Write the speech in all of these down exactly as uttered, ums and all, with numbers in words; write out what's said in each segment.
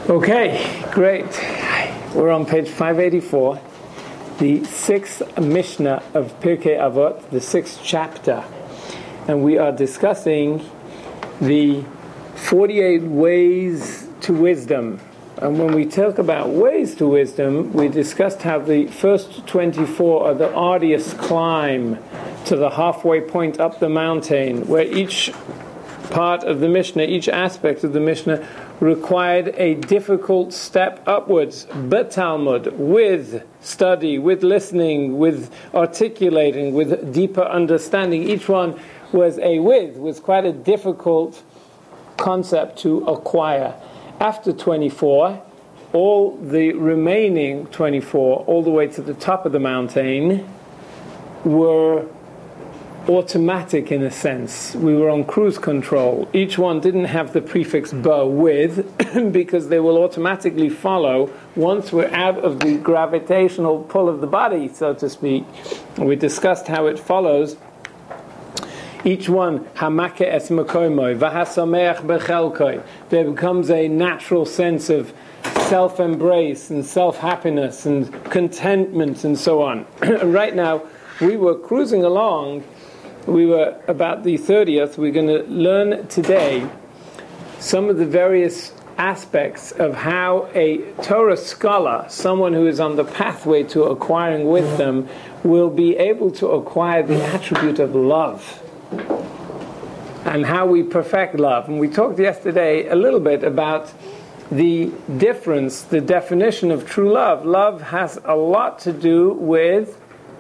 Okay, great. We're on page five eighty-four, the sixth Mishnah of Pirkei Avot, the sixth chapter. And we are discussing the forty-eight ways to wisdom. And when we talk about ways to wisdom, we discussed how the first twenty-four are the arduous climb to the halfway point up the mountain, where each part of the Mishnah, each aspect of the Mishnah required a difficult step upwards, but Talmud, with study, with listening, with articulating, with deeper understanding. Each one was a with, was quite a difficult concept to acquire. After twenty-four, all the remaining twenty-four, all the way to the top of the mountain, were automatic in a sense. We were on cruise control. Each one didn't have the prefix ba, with, because they will automatically follow once we're out of the gravitational pull of the body, so to speak. We discussed how it follows. Each one, hamake es makomoy, vahasameach bechelkoi. There becomes a natural sense of self-embrace and self-happiness and contentment and so on. Right now, we were cruising along. We were about the thirtieth. We're going to learn today some of the various aspects of how a Torah scholar, someone who is on the pathway to acquiring wisdom, will be able to acquire the attribute of love, and how we perfect love. And we talked yesterday a little bit about the difference, the definition of true love. Love has a lot to do with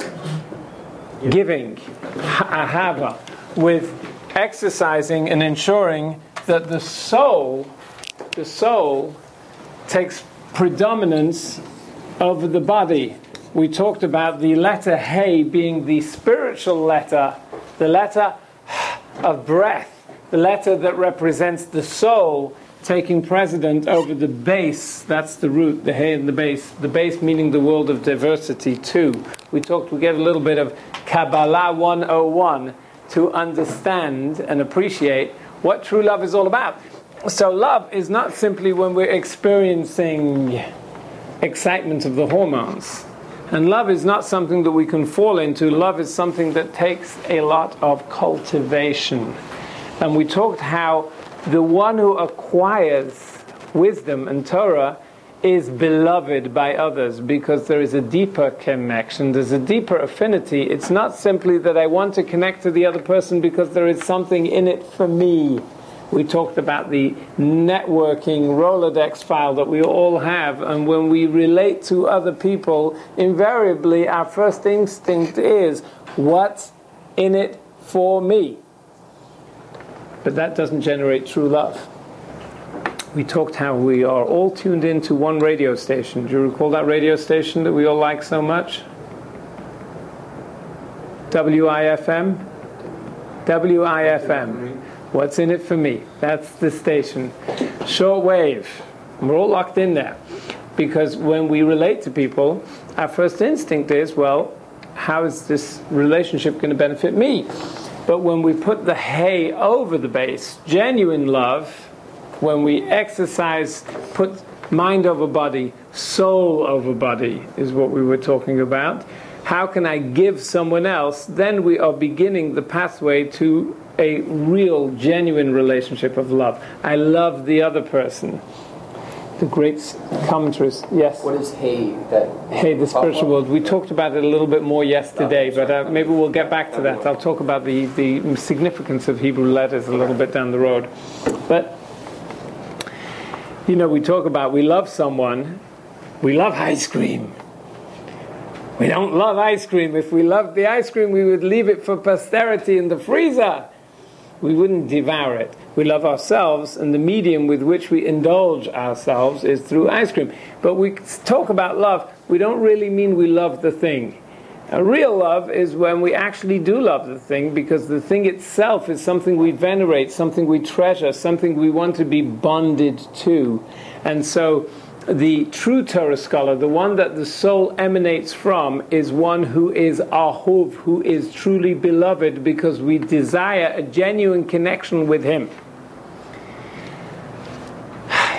giving, ahava, with exercising and ensuring that the soul, the soul takes predominance over the body. We talked about the letter Hey being the spiritual letter, the letter of breath, the letter that represents the soul taking precedent over the base. That's the root, the Hey and the base. The base meaning the world of diversity too. We talked, we get a little bit of Kabbalah one oh one to understand and appreciate what true love is all about. So love is not simply when we're experiencing excitement of the hormones. And love is not something that we can fall into. Love is something that takes a lot of cultivation. And we talked how the one who acquires wisdom and Torah is beloved by others because there is a deeper connection, there's a deeper affinity. It's not simply that I want to connect to the other person because there is something in it for me. We talked about the networking Rolodex file that we all have, and when we relate to other people, invariably our first instinct is, what's in it for me? But that doesn't generate true love. We talked how we are all tuned into one radio station. Do you recall that radio station that we all like so much? W I F M? W I F M. What's in it for me? That's the station. Shortwave. We're all locked in there. Because when we relate to people, our first instinct is, well, how is this relationship going to benefit me? But when we put the Hey over the base, genuine love, when we exercise, put mind over body, soul over body, is what we were talking about. How can I give someone else? Then we are beginning the pathway to a real, genuine relationship of love. I love the other person. The great commentaries, yes? What is Hey? That Hey, the spiritual world. We talked about it a little bit more yesterday, but uh, maybe we'll get back to that. I'll talk about the, the significance of Hebrew letters a little bit down the road. But you know, we talk about we love someone, we love ice cream. We don't love ice cream. If we loved the ice cream, we would leave it for posterity in the freezer. We wouldn't devour it. We love ourselves, and the medium with which we indulge ourselves is through ice cream. But we talk about love, we don't really mean we love the thing. A real love is when we actually do love the thing, because the thing itself is something we venerate, something we treasure, something we want to be bonded to. And so the true Torah scholar, the one that the soul emanates from, is one who is ahuv, who is truly beloved, because we desire a genuine connection with him.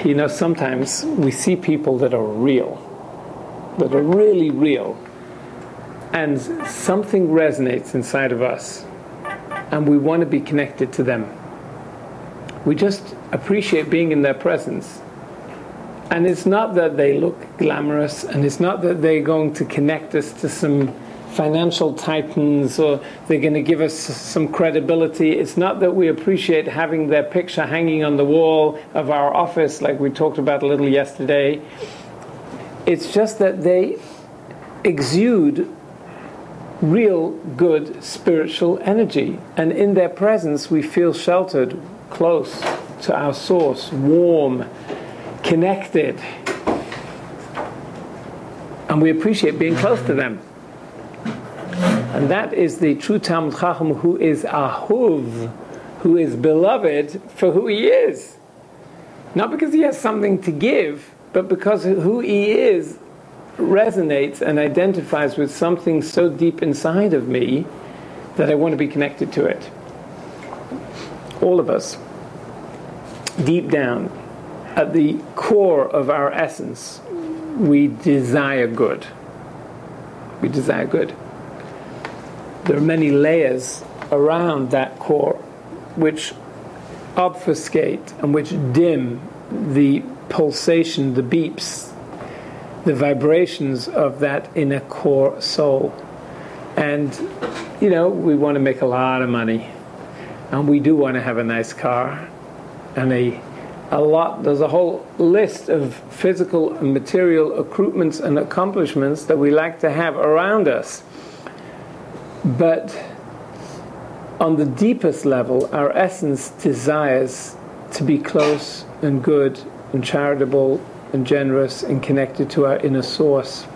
You know, sometimes we see people that are real, that are really real, and something resonates inside of us, and we want to be connected to them. We just appreciate being in their presence. And it's not that they look glamorous, and it's not that they're going to connect us to some financial titans, or they're going to give us some credibility. It's not that we appreciate having their picture hanging on the wall of our office, like we talked about a little yesterday. It's just that they exude real good spiritual energy, and in their presence we feel sheltered, close to our source, warm, connected, and we appreciate being close to them. And that is the true Talmid Chacham, who is ahuv, who is beloved for who he is. Not because he has something to give, but because who he is resonates and identifies with something so deep inside of me that I want to be connected to it. All of us, deep down, at the core of our essence, we desire good. We desire good. There are many layers around that core which obfuscate and which dim the pulsation, the beeps, the vibrations of that inner core soul. And, you know, we want to make a lot of money. And we do want to have a nice car. And a, a lot, there's a whole list of physical and material accoutrements and accomplishments that we like to have around us. But on the deepest level, our essence desires to be close and good and charitable and generous and connected to our inner source.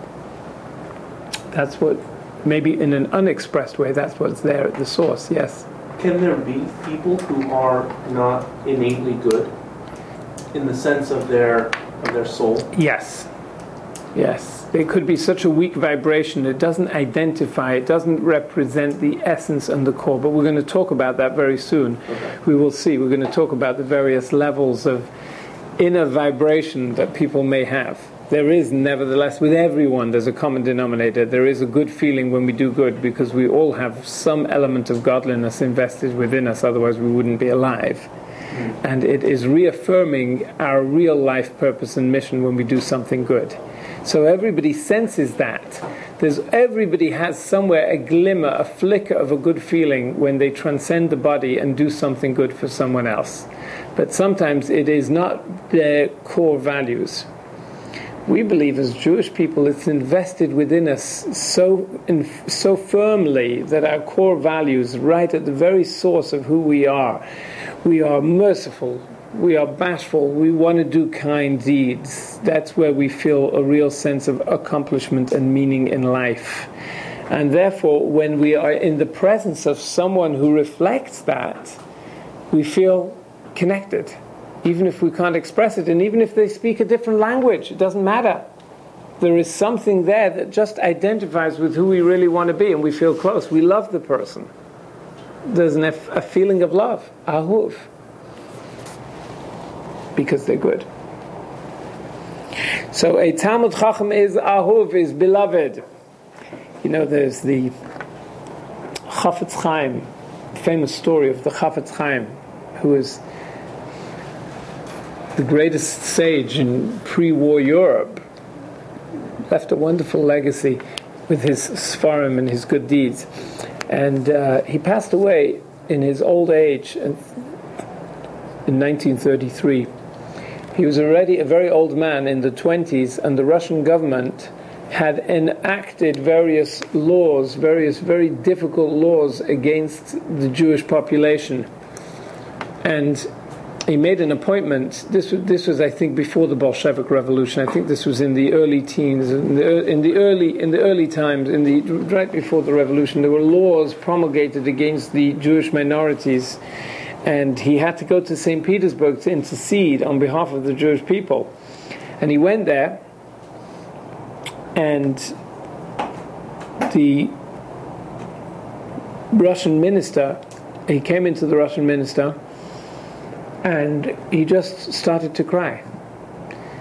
That's what, maybe in an unexpressed way, that's what's there at the source, yes. Can there be people who are not innately good in the sense of their of their soul? Yes. Yes. There could be such a weak vibration, it doesn't identify, it doesn't represent the essence and the core, but we're going to talk about that very soon. Okay. We will see. We're going to talk about the various levels of inner vibration that people may have. There is, nevertheless, with everyone, there's a common denominator. There is a good feeling when we do good, because we all have some element of godliness invested within us, otherwise we wouldn't be alive. Mm. And it is reaffirming our real life purpose and mission when we do something good. So everybody senses that. There's, everybody has somewhere a glimmer, a flicker of a good feeling when they transcend the body and do something good for someone else. But sometimes it is not their core values. We believe as Jewish people it's invested within us so in, so firmly that our core values, right at the very source of who we are, we are merciful, we are bashful, we want to do kind deeds. That's where we feel a real sense of accomplishment and meaning in life. And therefore, when we are in the presence of someone who reflects that, we feel connected. Even if we can't express it, and even if they speak a different language, it doesn't matter. There is something there that just identifies with who we really want to be, and we feel close. We love the person. There's an, a feeling of love, ahuv, because they're good. So a Talmid Chacham is ahuv, is beloved. You know, there's the Chafetz Chaim, famous story of the Chafetz Chaim, who is the greatest sage in pre-war Europe, left a wonderful legacy with his Sfarim and his good deeds. And uh, he passed away in his old age in nineteen thirty-three. He was already a very old man in the twenties, and the Russian government had enacted various laws, various very difficult laws against the Jewish population. And he made an appointment. This was, this was, I think, before the Bolshevik Revolution. I think this was in the early teens, in the, in the early in the early times, in the right before the revolution. There were laws promulgated against the Jewish minorities, and he had to go to Saint Petersburg to intercede on behalf of the Jewish people. And he went there, and the Russian minister, he came into the Russian minister, and he just started to cry.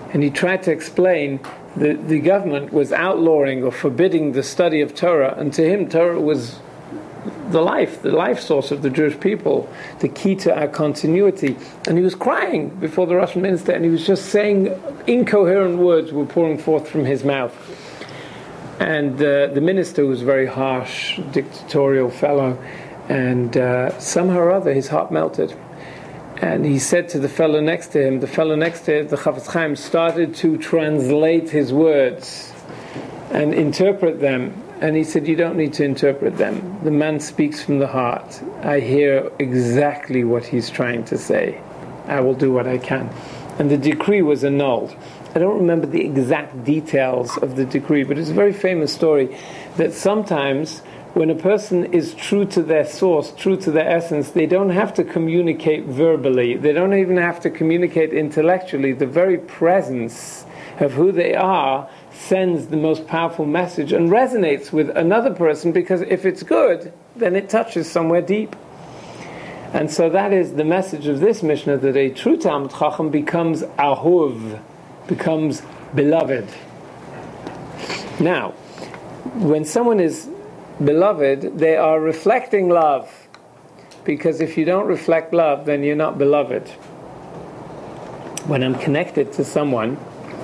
And he tried to explain that the government was outlawing or forbidding the study of Torah, and to him Torah was the life, the life source of the Jewish people, the key to our continuity. And he was crying before the Russian minister, and he was just saying incoherent words were pouring forth from his mouth. And uh, the minister was a very harsh, dictatorial fellow, and uh, somehow or other his heart melted. And he said to the fellow next to him, the fellow next to him, the Chafetz Chaim, started to translate his words and interpret them. And he said, you don't need to interpret them. The man speaks from the heart. I hear exactly what he's trying to say. I will do what I can. And the decree was annulled. I don't remember the exact details of the decree, but it's a very famous story that sometimes when a person is true to their source, true to their essence, they don't have to communicate verbally. They don't even have to communicate intellectually. The very presence of who they are sends the most powerful message and resonates with another person, because if it's good, then it touches somewhere deep. And so that is the message of this Mishnah, that a true Talmid Chacham becomes ahuv, becomes beloved. Now, when someone is beloved, they are reflecting love, because if you don't reflect love, then you're not beloved. When I'm connected to someone,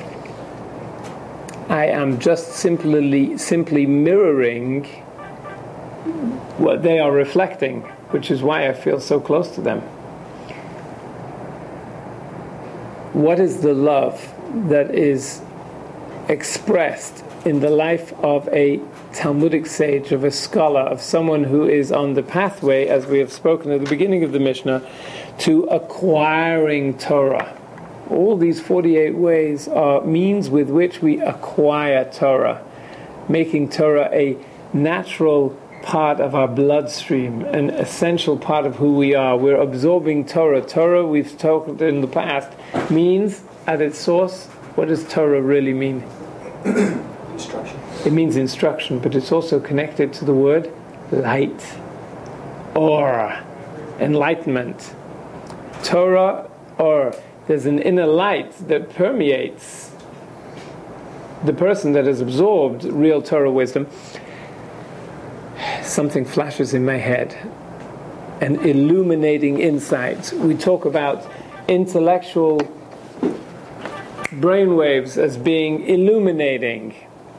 I am just simply simply mirroring what they are reflecting, which is why I feel so close to them. What is the love that is expressed in the life of a Talmudic sage, of a scholar, of someone who is on the pathway, as we have spoken at the beginning of the Mishnah, to acquiring Torah? All these forty-eight ways are means with which we acquire Torah, making Torah a natural part of our bloodstream, an essential part of who we are. We're absorbing Torah. Torah, we've talked in the past, means at its source, what does Torah really mean? Instruction. It means instruction, but it's also connected to the word light, or enlightenment. Torah, or there's an inner light that permeates the person that has absorbed real Torah wisdom. Something flashes in my head, an illuminating insight. We talk about intellectual brainwaves as being illuminating.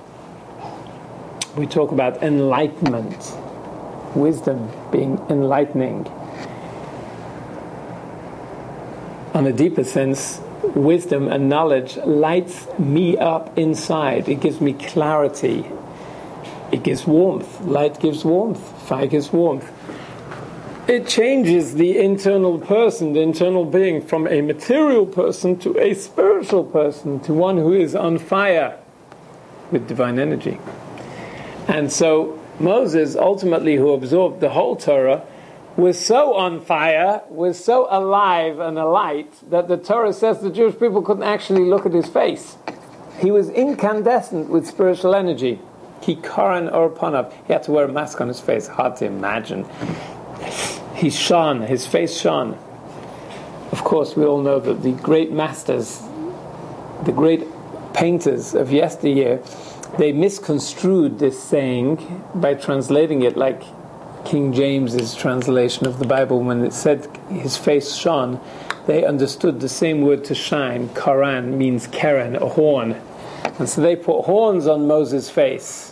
We talk about enlightenment, wisdom being enlightening. On a deeper sense, wisdom and knowledge lights me up inside. It gives me clarity. It gives warmth. Light gives warmth. Fire gives warmth. It changes the internal person, the internal being, from a material person to a spiritual person, to one who is on fire with divine energy. And so Moses, ultimately, who absorbed the whole Torah, was so on fire, was so alive and alight, that the Torah says the Jewish people couldn't actually look at his face. He was incandescent with spiritual energy. Ki karan or panav. He had to wear a mask on his face. Hard to imagine. He shone, his face shone. Of course, we all know that the great masters, the great painters of yesteryear, they misconstrued this saying by translating it like King James's translation of the Bible. When it said his face shone, they understood the same word to shine. Karan means keren, a horn. And so they put horns on Moses' face.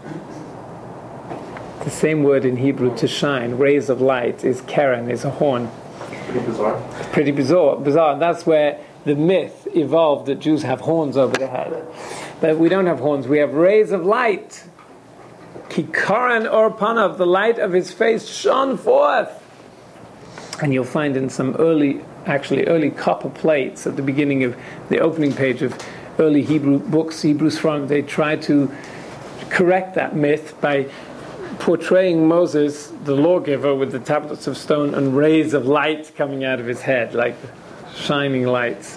The same word in Hebrew, to shine, rays of light, is keren, is a horn. Pretty bizarre. Pretty bizarre. bizarre. And that's where the myth evolved that Jews have horns over their head. But we don't have horns, we have rays of light. Kikaran or panav, the light of his face shone forth. And you'll find in some early, actually early copper plates at the beginning of the opening page of early Hebrew books, Hebrew Sfarim, they try to correct that myth by portraying Moses, the lawgiver, with the tablets of stone and rays of light coming out of his head, like shining lights.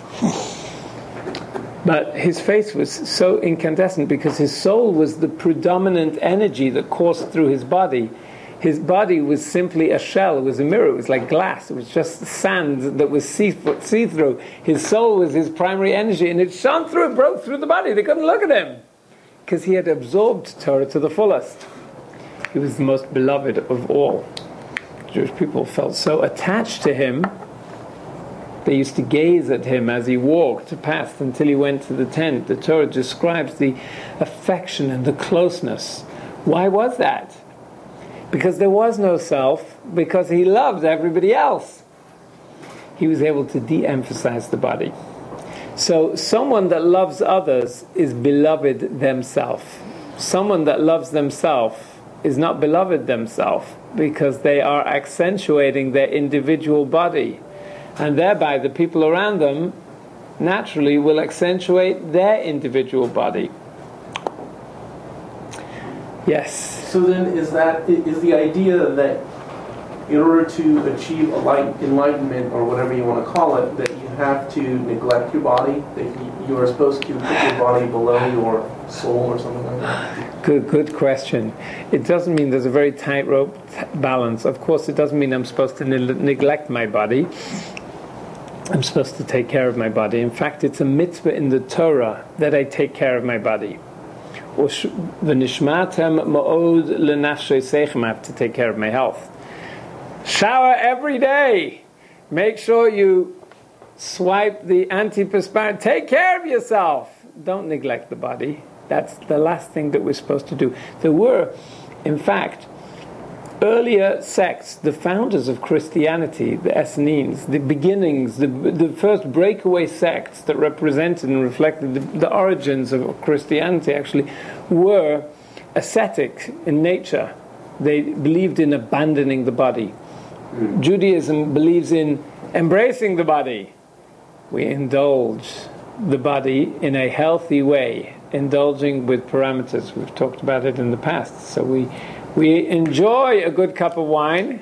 But his face was so incandescent because his soul was the predominant energy that coursed through his body. His body was simply a shell. It was a mirror. It was like glass. It was just sand that was see-through. His soul was his primary energy, and it shone through, it broke through the body. They couldn't look at him because he had absorbed Torah to the fullest. He was the most beloved of all. Jewish people felt so attached to him. They used to gaze at him as he walked past until he went to the tent. The Torah describes the affection and the closeness. Why was that? Because there was no self, because he loved everybody else. He was able to de-emphasize the body. So someone that loves others is beloved themselves. Someone that loves themselves is not beloved themselves, because they are accentuating their individual body. And thereby the people around them naturally will accentuate their individual body. Yes. So then is that, is the idea that in order to achieve enlightenment, or whatever you want to call it, that you have to neglect your body, that you are supposed to put your body below your soul or something like that? Good, good question. It doesn't mean there's a very tightrope balance. Of course, it doesn't mean I'm supposed to ne- neglect my body. I'm supposed to take care of my body. In fact, it's a mitzvah in the Torah that I take care of my body. V'nishmatem ma'od l'nafshei seichem. I have to take care of my health. Shower every day. Make sure you swipe the antiperspirant. Take care of yourself. Don't neglect the body. That's the last thing that we're supposed to do. There were, in fact, earlier sects, the founders of Christianity, the Essenes, the beginnings, the, the first breakaway sects that represented and reflected the, the origins of Christianity actually were ascetic in nature. They believed in abandoning the body. Mm. Judaism believes in embracing the body. We indulge the body in a healthy way, indulging with parameters. We've talked about it in the past. So we We enjoy a good cup of wine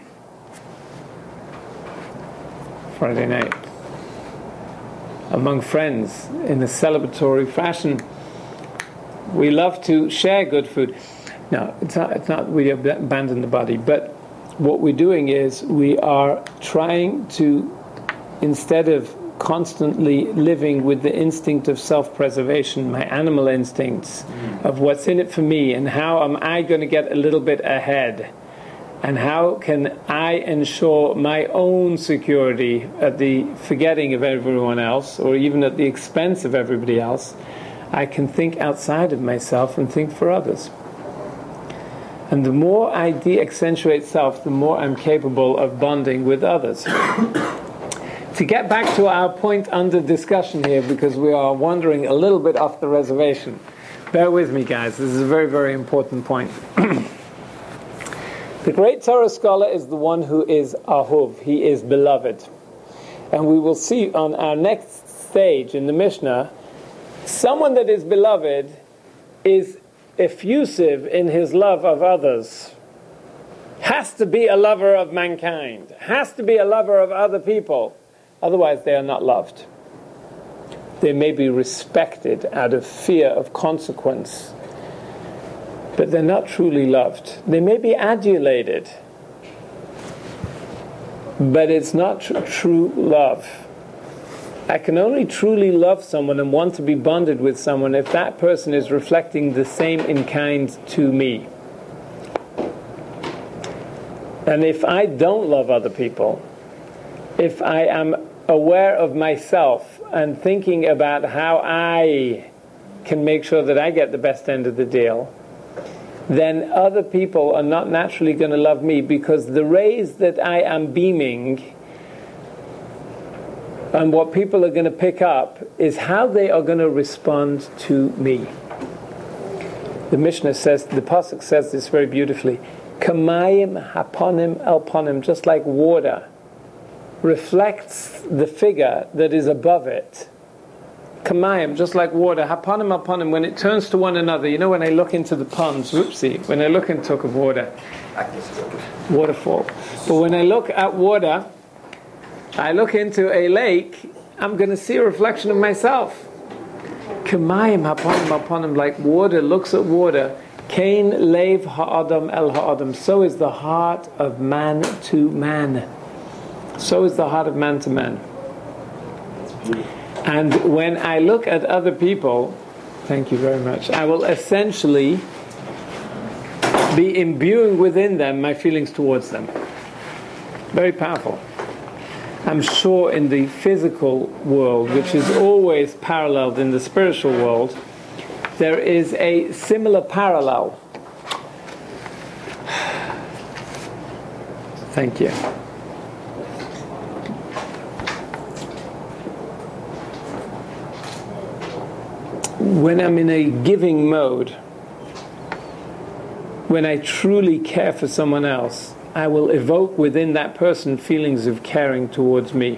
Friday night among friends in a celebratory fashion. We love to share good food. Now, it's not, it's not we abandon the body, but what we're doing is we are trying to, instead of constantly living with the instinct of self-preservation, my animal instincts mm. of what's in it for me and how am I going to get a little bit ahead and how can I ensure my own security at the forgetting of everyone else or even at the expense of everybody else. I can think outside of myself and think for others. And the more I de-accentuate self, the more I'm capable of bonding with others. To get back to our point under discussion here, because we are wandering a little bit off the reservation. Bear with me, guys. This is a very, very important point. The great Torah scholar is the one who is ahuv. He is beloved. And we will see on our next stage in the Mishnah, someone that is beloved is effusive in his love of others. Has to be a lover of mankind. Has to be a lover of other people. Otherwise, they are not loved. They may be respected out of fear of consequence, but they're not truly loved. They may be adulated, but it's not tr- true love. I can only truly love someone and want to be bonded with someone if that person is reflecting the same in kind to me. And if I don't love other people, if I am aware of myself and thinking about how I can make sure that I get the best end of the deal, then other people are not naturally going to love me, because the rays that I am beaming and what people are going to pick up is how they are going to respond to me. The Mishnah says, the Pasuk says this very beautifully, Kamayim haponim elponim, just like water reflects the figure that is above it. Kamayim, just like water, haponim elponim, when it turns to one another. You know, when I look into the ponds, whoopsie, when I look into talk of water, waterfall. But when I look at water, I look into a lake, I'm going to see a reflection of myself. Kamayim haponim elponim, like water looks at water, Kain lev ha'adam el ha'adam. So is the heart of man to man. So is the heart of man to man. And when I look at other people, thank you very much, I will essentially be imbuing within them my feelings towards them. Very powerful. I'm sure in the physical world, which is always paralleled in the spiritual world, there is a similar parallel. Thank you. When I'm in a giving mode, when I truly care for someone else, I will evoke within that person feelings of caring towards me.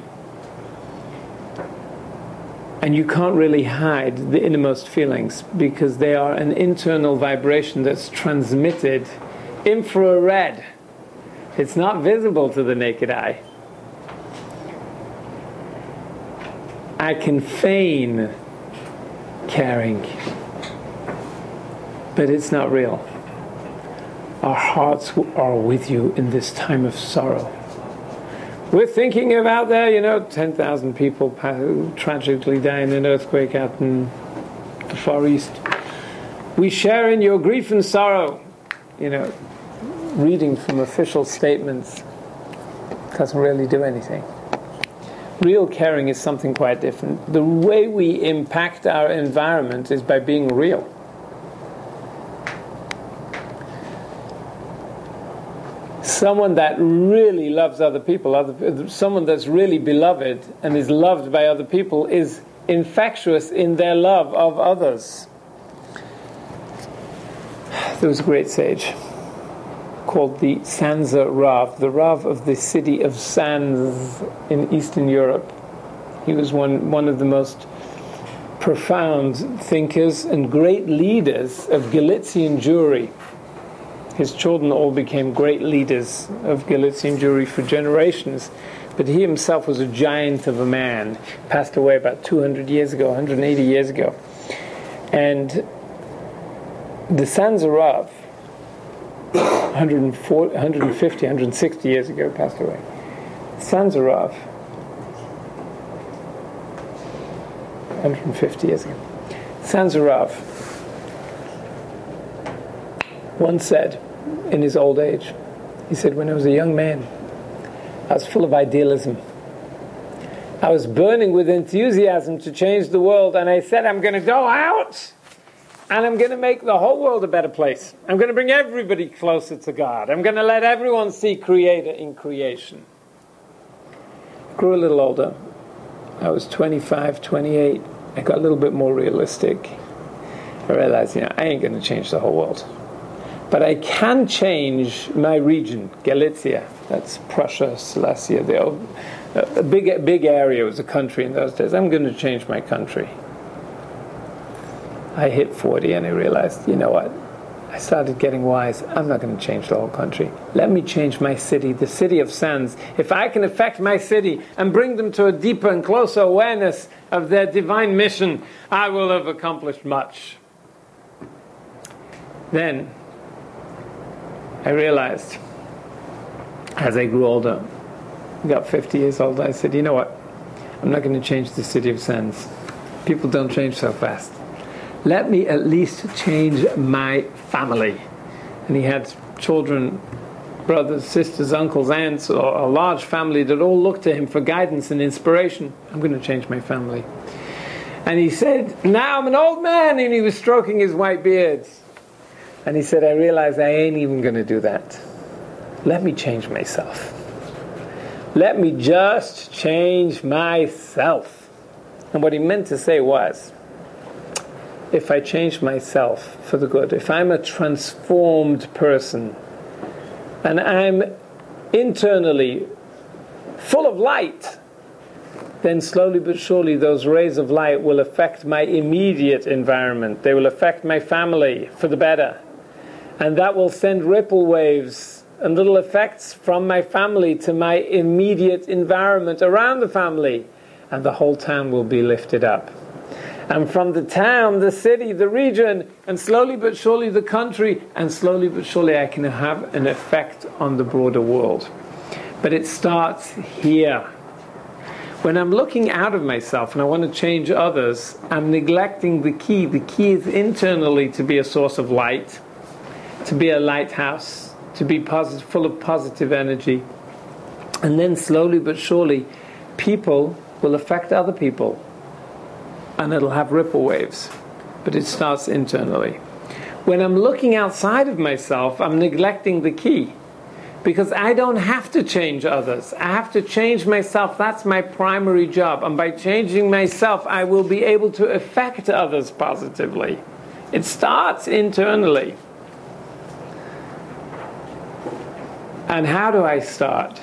And you can't really hide the innermost feelings because they are an internal vibration that's transmitted infrared. It's not visible to the naked eye. I can feign caring, but it's not real. Our hearts are with you in this time of sorrow. We're thinking of out there, you know, ten thousand people tragically die in an earthquake out in the Far East. We share in your grief and sorrow. You know, reading from official statements doesn't really do anything. Real caring is something quite different. The way we impact our environment is by being real. Someone that really loves other people, other, someone that's really beloved and is loved by other people is infectious in their love of others. There was a great sage called the Sansa Rav, the Rav of the city of Sanz in Eastern Europe. He was one, one of the most profound thinkers and great leaders of Galician Jewry. His children all became great leaders of Galician Jewry for generations, but he himself was a giant of a man. Passed away about two hundred years ago, one hundred eighty years ago. And the Sansa Rav, one hundred forty, one hundred fifty, one hundred sixty years ago, passed away. Sansa Rav, one hundred fifty years ago. Sansa Rav once said, in his old age, he said, when I was a young man, I was full of idealism. I was burning with enthusiasm to change the world, and I said, I'm going to go out and I'm going to make the whole world a better place. I'm going to bring everybody closer to God. I'm going to let everyone see Creator in creation. I grew a little older. I was twenty-five, twenty-eight. I got a little bit more realistic. I realized, you know, I ain't going to change the whole world. But I can change my region, Galicia. That's Prussia, Silesia. The old, a big, big area. It was a country in those days. I'm going to change my country. I hit forty and I realized, you know what? I started getting wise. I'm not going to change the whole country. Let me change my city, the city of Sanz. If I can affect my city and bring them to a deeper and closer awareness of their divine mission, I will have accomplished much. Then I realized, as I grew older, got fifty years old, I said, you know what? I'm not going to change the city of Sanz. People don't change so fast. Let me at least change my family. And he had children, brothers, sisters, uncles, aunts, or a large family that all looked to him for guidance and inspiration. I'm going to change my family. And he said, now I'm an old man, and he was stroking his white beard. And he said, I realize I ain't even going to do that. Let me change myself. Let me just change myself. And what he meant to say was, if I change myself for the good, if I'm a transformed person, and I'm internally full of light, then slowly but surely those rays of light will affect my immediate environment. They will affect my family for the better. And that will send ripple waves and little effects from my family to my immediate environment around the family. And the whole town will be lifted up. And from the town, the city, the region, and slowly but surely the country, and slowly but surely I can have an effect on the broader world. But it starts here. When I'm looking out of myself and I want to change others, I'm neglecting the key. The key is internally to be a source of light, to be a lighthouse, to be positive, full of positive energy. And then slowly but surely, people will affect other people. And it'll have ripple waves. But it starts internally. When I'm looking outside of myself, I'm neglecting the key. Because I don't have to change others. I have to change myself. That's my primary job. And by changing myself, I will be able to affect others positively. It starts internally. And how do I start?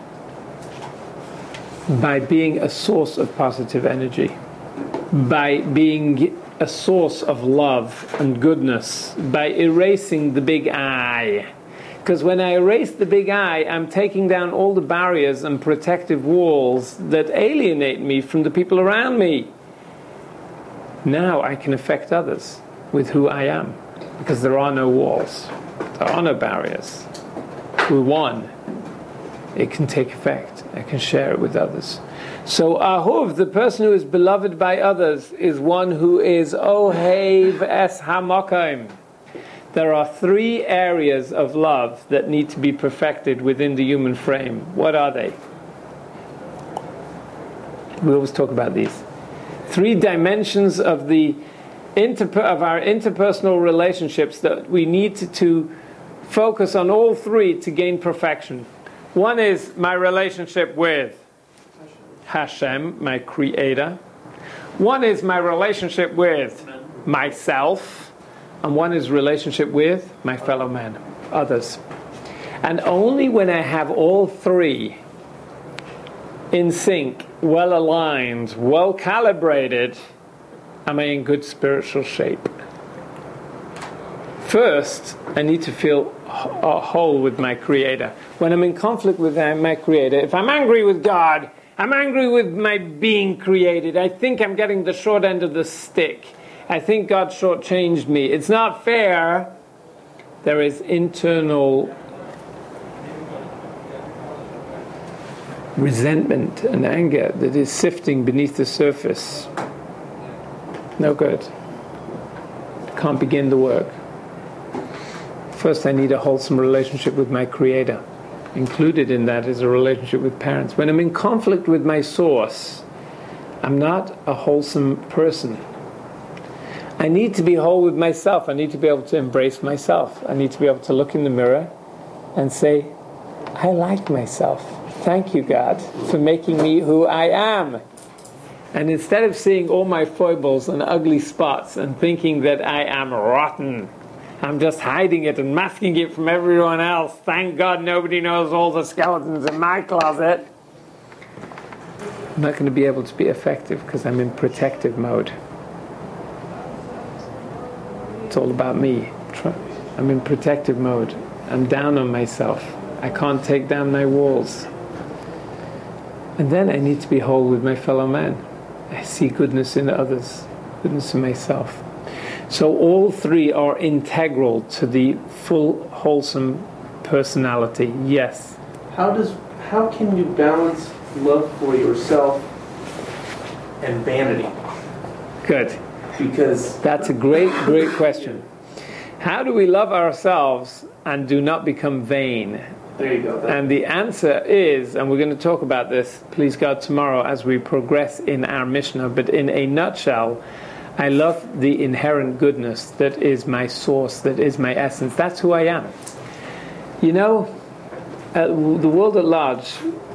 By being a source of positive energy. By being a source of love and goodness. By erasing the big I. Because when I erase the big I, I'm taking down all the barriers and protective walls that alienate me from the people around me. Now I can affect others with who I am. Because there are no walls. There are no barriers. We're one. It can take effect. I can share it with others. So Ahuv, the person who is beloved by others, is one who is Ohev es hamakom. There are three areas of love that need to be perfected within the human frame. What are they? We always talk about these. Three dimensions of the interper- of our interpersonal relationships that we need to, to focus on all three to gain perfection. One is my relationship with Hashem, my creator. One is my relationship with myself. And one is relationship with my fellow man, others. And only when I have all three in sync, well aligned, well calibrated, am I in good spiritual shape. First, I need to feel whole with my Creator. When I'm in conflict with my Creator, if I'm angry with God, I'm angry with my being created, I think I'm getting the short end of the stick. I think God shortchanged me. It's not fair. There is internal resentment and anger that is sifting beneath the surface. No good. Can't begin the work. First, I need a wholesome relationship with my Creator. Included in that is a relationship with parents. When I'm in conflict with my source, I'm not a wholesome person. I need to be whole with myself. I need to be able to embrace myself. I need to be able to look in the mirror and say, I like myself. Thank you, God, for making me who I am. And instead of seeing all my foibles and ugly spots and thinking that I am rotten, I'm just hiding it and masking it from everyone else. Thank God nobody knows all the skeletons in my closet. I'm not going to be able to be effective because I'm in protective mode. It's all about me. I'm in protective mode. I'm down on myself. I can't take down my walls. And then I need to be whole with my fellow man. I see goodness in others, goodness in myself. So all three are integral to the full, wholesome personality. Yes. How does how can you balance love for yourself and vanity? Good. Because that's a great, great question. How do we love ourselves and do not become vain? There you go. And the answer is, and we're going to talk about this, please God, tomorrow as we progress in our Mishnah, but in a nutshell, I love the inherent goodness that is my source, that is my essence. That's who I am. You know, uh, the world at large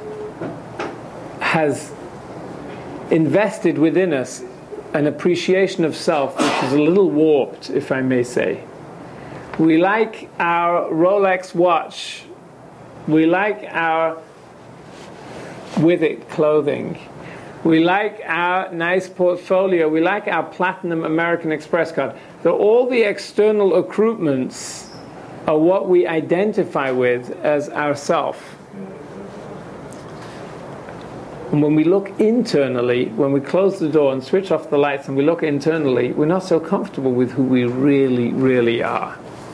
has invested within us an appreciation of self which is a little warped, if I may say. We like our Rolex watch. We like our with it clothing. We like our nice portfolio. We like our platinum American Express card. So all the external accoutrements are what we identify with as ourself. And when we look internally, when we close the door and switch off the lights and we look internally, we're not so comfortable with who we really, really are.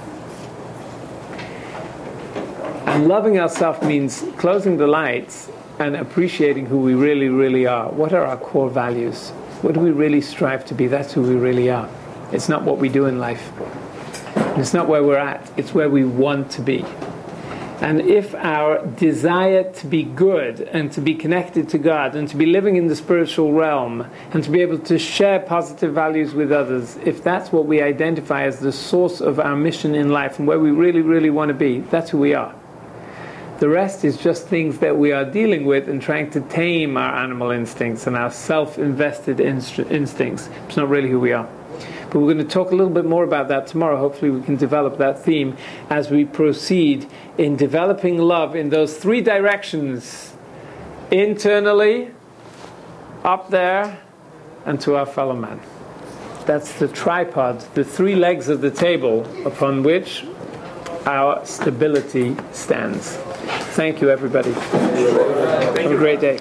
And loving ourselves means closing the lights and appreciating who we really, really are. What are our core values? What do we really strive to be? That's who we really are. It's not what we do in life. It's not where we're at. It's where we want to be. And if our desire to be good and to be connected to God and to be living in the spiritual realm and to be able to share positive values with others, if that's what we identify as the source of our mission in life and where we really, really want to be, that's who we are. The rest is just things that we are dealing with and trying to tame our animal instincts and our self-invested inst- instincts. It's not really who we are. But we're going to talk a little bit more about that tomorrow. Hopefully we can develop that theme as we proceed in developing love in those three directions. Internally, up there, and to our fellow man. That's the tripod, the three legs of the table upon which our stability stands. Thank you, everybody. Have a great day.